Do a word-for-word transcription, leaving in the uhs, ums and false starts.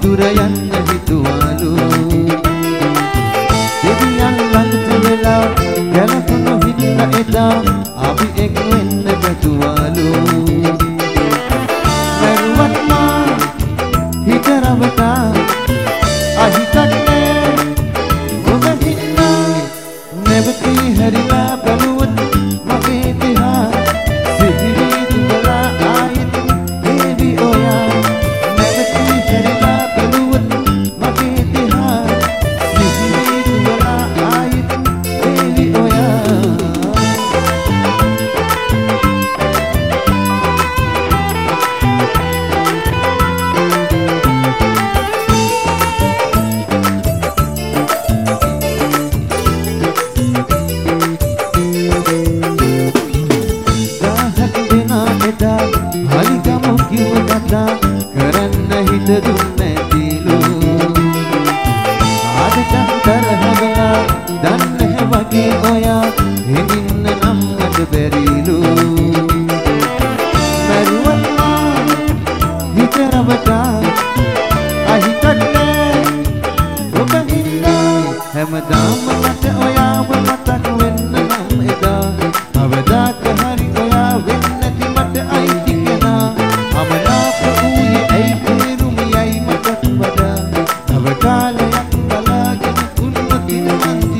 දුර යන්න හිතුවලු දෙවියන් ළඟට වෙලා ගැලපුණු හින්න එදා අපි එක් වෙන්න බැතුවලු මරුවත් මා හිත රවටා අහිතන්නේ ඔබ හින්නා නැවතී හැරිලා බැලුවොත් මගේ දිහා සිහිරි දුවලා ආයෙත් ඒවි ඔයා නැවතී හැරිලා බැලුවොත් මගේ දිහා සිහිරි දුවලා ආයෙත් ඒවි ඔයා හරිගමු කිව්ව කතා කරන්න හිත දුන්නේ නැතිලු ආදටත් තරහවලා දන්නේ වගේ ඔයා හිමින්න නම් අද බැරිලු මරුවත් මා හිත රවටා අහිතන්නේ ඔබ හින්දා හැමදාම මට ඔයාව මතක් වෙන්න නම් එදා අවදාක හරි ඔයා වෙන්න නැති මට අයිති කෙනා අමනාප වූයේ ඇයි පෙරුමියයි මට වඩා තව කාලයක් බලාගෙන උන්නතින මන්දි